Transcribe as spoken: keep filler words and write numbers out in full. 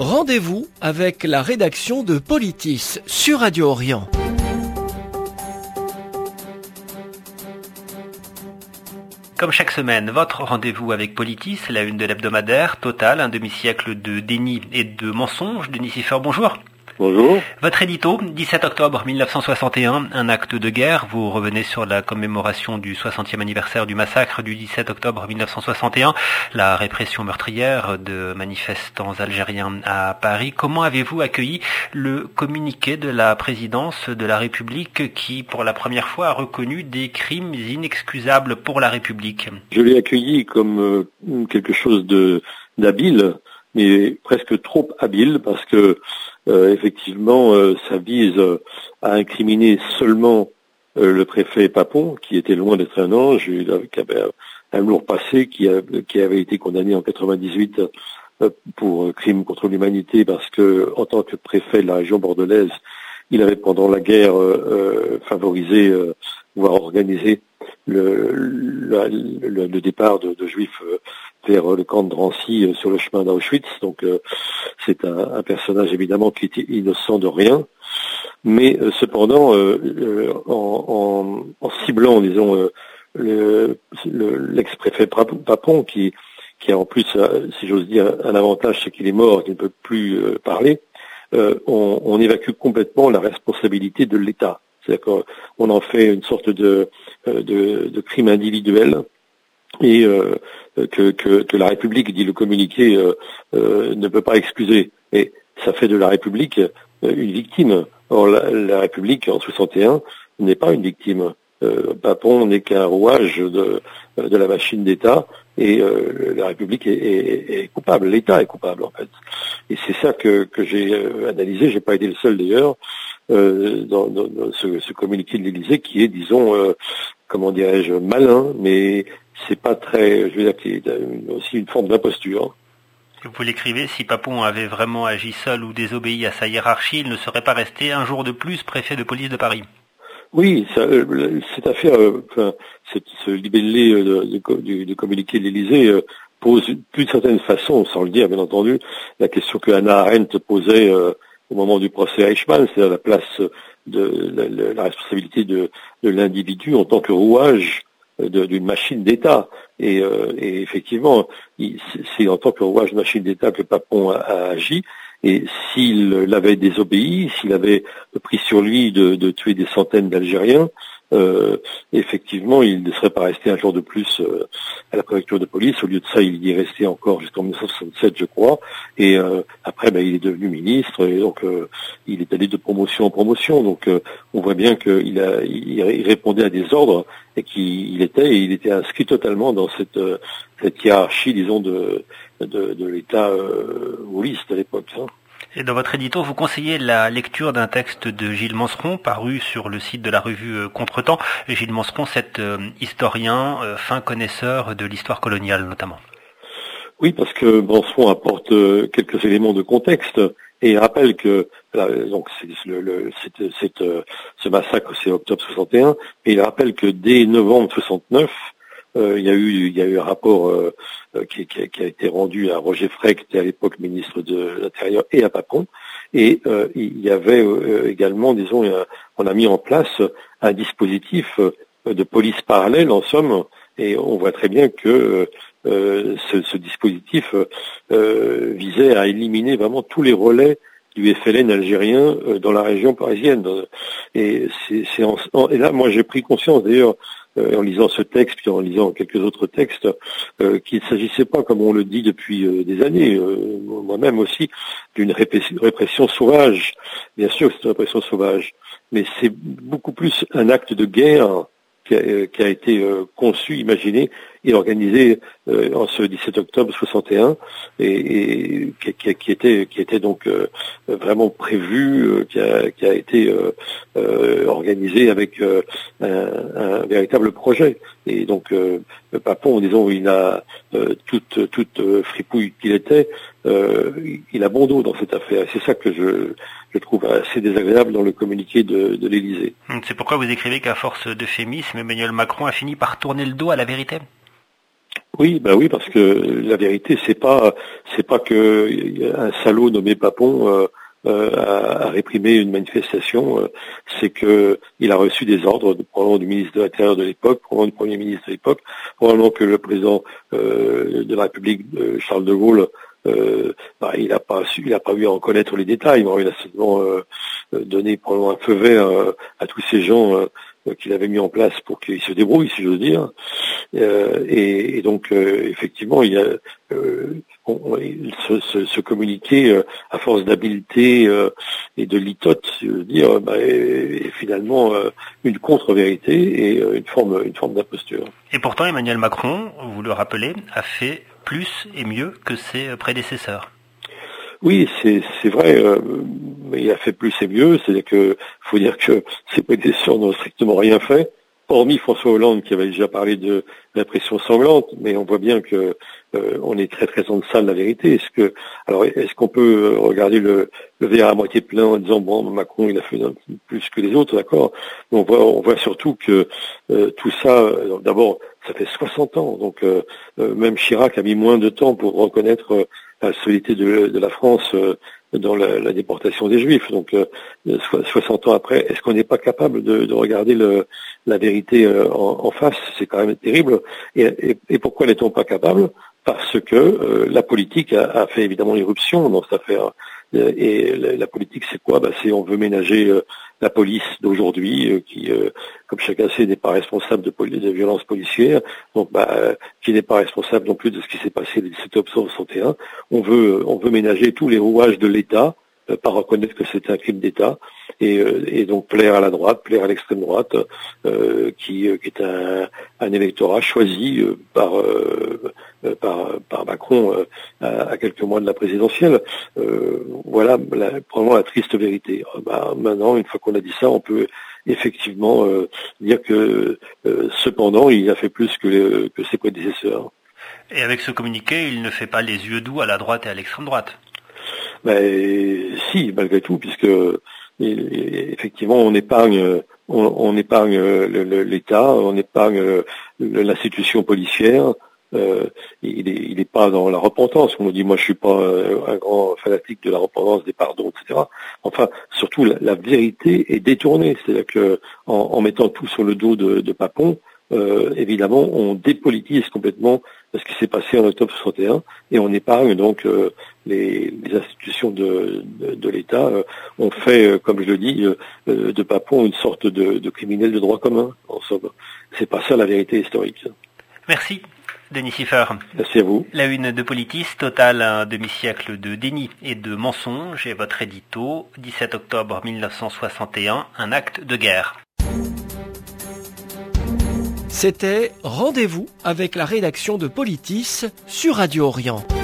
Rendez-vous avec la rédaction de Politis sur Radio Orient. Comme chaque semaine, votre rendez-vous avec Politis, la une de l'hebdomadaire, Total, un demi-siècle de déni et de mensonges. Denis Siffert, bonjour. Bonjour. Votre édito, dix-sept octobre mille neuf cent soixante et un, un acte de guerre. Vous revenez sur la commémoration du soixantième anniversaire du massacre du dix-sept octobre mille neuf cent soixante et un, la répression meurtrière de manifestants algériens à Paris. Comment avez-vous accueilli le communiqué de la présidence de la République qui, pour la première fois, a reconnu des crimes inexcusables pour la République? Je l'ai accueilli comme euh, quelque chose de d'habile, mais presque trop habile, parce que euh, effectivement, euh, ça vise euh, à incriminer seulement euh, le préfet Papon, qui était loin d'être un ange, qui avait un lourd passé, qui, a, qui avait été condamné en quatre-vingt-dix-huit euh, pour euh, crime contre l'humanité, parce que en tant que préfet de la région bordelaise, il avait pendant la guerre euh, euh, favorisé, euh, voire organisé le, le, le, le départ de, de Juifs euh, vers le camp de Drancy euh, sur le chemin d'Auschwitz. Donc euh, c'est un, un personnage évidemment qui était innocent de rien, mais euh, cependant euh, euh, en, en, en ciblant, disons, euh, le, le, l'ex-préfet Papon, qui, qui a en plus, euh, si j'ose dire, un avantage, c'est qu'il est mort, qu'il ne peut plus euh, parler. Euh, on, on évacue complètement la responsabilité de l'État. C'est-à-dire qu'on en fait une sorte de, de, de crime individuel et euh, que, que, que la République, dit le communiqué, euh, euh, ne peut pas excuser. Et ça fait de la République euh, une victime. Or, la, la République, en soixante et un, n'est pas une victime. Euh, Papon n'est qu'un rouage de, de la machine d'État, et euh, la République est, est, est coupable, l'État est coupable en fait. Et c'est ça que, que j'ai analysé, j'ai pas été le seul d'ailleurs, euh, dans, dans, dans ce, ce communiqué de l'Élysée qui est, disons, euh, comment dirais-je, malin, mais c'est pas très, je veux dire, qui est aussi une forme d'imposture. Vous l'écrivez, si Papon avait vraiment agi seul ou désobéi à sa hiérarchie, il ne serait pas resté un jour de plus préfet de police de Paris. Oui, ça, cette affaire, euh, enfin, cette, ce libellé euh, de, de, du, du communiqué de l'Élysée euh, pose d'une certaine façon, sans le dire bien entendu, la question que Hannah Arendt posait euh, au moment du procès Eichmann, c'est-à-dire la place de la, la responsabilité de, de l'individu en tant que rouage de, d'une machine d'État. Et, euh, et effectivement, il, c'est en tant que rouage de machine d'État que Papon a, a agi. Et s'il l'avait désobéi, s'il avait pris sur lui de, de tuer des centaines d'Algériens, euh, effectivement, il ne serait pas resté un jour de plus euh, à la préfecture de police. Au lieu de ça, il y est resté encore jusqu'en dix-neuf cent soixante-sept, je crois. Et euh, après, ben, il est devenu ministre, et donc euh, il est allé de promotion en promotion. Donc, euh, on voit bien qu'il a, il répondait à des ordres et qu'il était, il était inscrit totalement dans cette, cette hiérarchie, disons, de de, de l'État euh, gaulliste à l'époque. Hein. Et dans votre édito, vous conseillez la lecture d'un texte de Gilles Manceron, paru sur le site de la revue Contretemps. Gilles Manceron, cet euh, historien, euh, fin connaisseur de l'histoire coloniale notamment. Oui, parce que Manceron apporte euh, quelques éléments de contexte et il rappelle que là, donc c'est, le, le, c'est, c'est, euh, ce massacre, c'est octobre soixante et un, et il rappelle que dès novembre soixante-neuf, Euh, il y a eu, il y a eu un rapport euh, qui, qui, qui a été rendu à Roger Frey, qui était à l'époque ministre de l'Intérieur, et à Papon. Et euh, il y avait euh, également, disons, on a mis en place un dispositif de police parallèle, en somme, et on voit très bien que euh, ce, ce dispositif euh, visait à éliminer vraiment tous les relais du F L N algérien euh, dans la région parisienne. Et, c'est, c'est en, en, et là, moi, j'ai pris conscience, d'ailleurs, Euh, en lisant ce texte, puis en lisant quelques autres textes, euh, qu'il ne s'agissait pas, comme on le dit depuis euh, des années, euh, moi-même aussi, d'une répression, répression sauvage. Bien sûr que c'est une répression sauvage, mais c'est beaucoup plus un acte de guerre qui a, euh, qui a été euh, conçu, imaginé et organisé euh, en ce dix-sept octobre soixante et un, et, et qui, qui, qui était qui était donc euh, vraiment prévu, euh, qui, a, qui a été euh, euh, organisé avec euh, un, un véritable projet. Et donc euh, Papon, disons, il a euh, toute toute euh, fripouille qu'il était, euh, il a bon dos dans cette affaire. C'est ça que je je trouve assez désagréable dans le communiqué de, de l'Élysée. C'est pourquoi vous écrivez qu'à force d'euphémisme, Emmanuel Macron a fini par tourner le dos à la vérité. Oui, bah oui, parce que la vérité, c'est pas c'est pas que un salaud nommé Papon euh, euh, a, a réprimé une manifestation, euh, c'est que il a reçu des ordres, de, probablement du ministre de l'Intérieur de l'époque, probablement du Premier ministre de l'époque, probablement que le président euh, de la République, euh, Charles de Gaulle, euh, bah, il n'a pas su, il a pas eu à en connaître les détails, mais il a seulement euh, donné probablement un feu vert euh, à tous ces gens euh, qu'il avait mis en place pour qu'ils se débrouillent, si j'ose dire. Euh, et, et donc, euh, effectivement, il y a euh, on, on, ce, ce, ce communiqué, euh, à force d'habileté euh, et de litote, si je veux dire, bah, est, est finalement euh, une contre-vérité et euh, une forme, une forme d'imposture. Et pourtant, Emmanuel Macron, vous le rappelez, a fait plus et mieux que ses prédécesseurs. Oui, c'est c'est vrai, euh, mais il a fait plus et mieux, c'est-à-dire que faut dire que ses prédécesseurs n'ont strictement rien fait, hormis François Hollande qui avait déjà parlé de répression sanglante, mais on voit bien que euh, on est très très en deçà de la vérité. Est-ce que alors est-ce qu'on peut regarder le, le verre à moitié plein en disant bon, Macron il a fait un, plus que les autres, d'accord, mais on voit on voit surtout que euh, tout ça, euh, d'abord ça fait soixante ans, donc euh, euh, même Chirac a mis moins de temps pour reconnaître euh, la solidité de, de la France euh, dans la, la déportation des Juifs. Donc, euh, soixante ans après, est-ce qu'on n'est pas capable de, de regarder le, la vérité euh, en, en face? C'est quand même terrible. Et, et, et pourquoi n'est-on pas capable? Parce que euh, la politique a, a fait évidemment irruption dans cette affaire. Et la, la politique, c'est quoi? Bah, c'est on veut ménager euh, la police d'aujourd'hui, euh, qui, euh, comme chacun sait, n'est pas responsable de, poli- de violences policières, donc bah, euh, qui n'est pas responsable non plus de ce qui s'est passé le dix-sept octobre soixante et un. On veut, on veut ménager tous les rouages de l'État, euh, par reconnaître que c'est un crime d'État, et, euh, et donc plaire à la droite, plaire à l'extrême droite, euh, qui, euh, qui est un, un électorat choisi euh, par, euh, euh, par, par Macron euh, à, à quelques mois de la présidentielle. Euh, voilà la, probablement la triste vérité. Euh, bah, maintenant, une fois qu'on a dit ça, on peut effectivement euh, dire que euh, cependant, il a fait plus que, le, que ses prédécesseurs. Et avec ce communiqué, il ne fait pas les yeux doux à la droite et à l'extrême droite. Ben, si, malgré tout, puisque effectivement on épargne, on, on épargne le, le, l'État, on épargne le, l'institution policière. Euh, il est, il est pas dans la repentance. On me dit, moi, je suis pas un grand fanatique de la repentance, des pardons, et cetera. Enfin, surtout, la, la vérité est détournée. C'est-à-dire que en, en mettant tout sur le dos de, de Papon, euh, évidemment, on dépolitise complètement ce qui s'est passé en octobre soixante et un, et on épargne donc euh, les, les institutions de, de, de l'État. Euh, on fait, euh, comme je le dis, euh, de Papon une sorte de, de criminel de droit commun, en somme. C'est pas ça la vérité historique. Merci. Denis Siffer. Merci à vous. La une de Politis, Total, un demi-siècle de déni et de mensonges, et votre édito, dix-sept octobre mille neuf cent soixante et un, un acte de guerre. C'était Rendez-vous avec la rédaction de Politis sur Radio Orient.